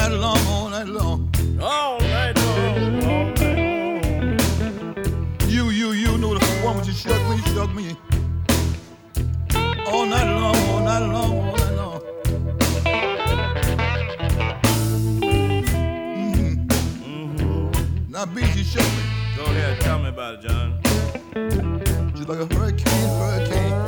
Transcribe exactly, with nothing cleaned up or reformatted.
night long, all night long. All night long, all night long. You, you, you know the woman, you shook me, shook me. All night long, all night long, all night long. Mm-hmm. Mm-hmm. Now, B, she shook me. Go ahead, tell me about it, John. She's like a hurricane, hurricane.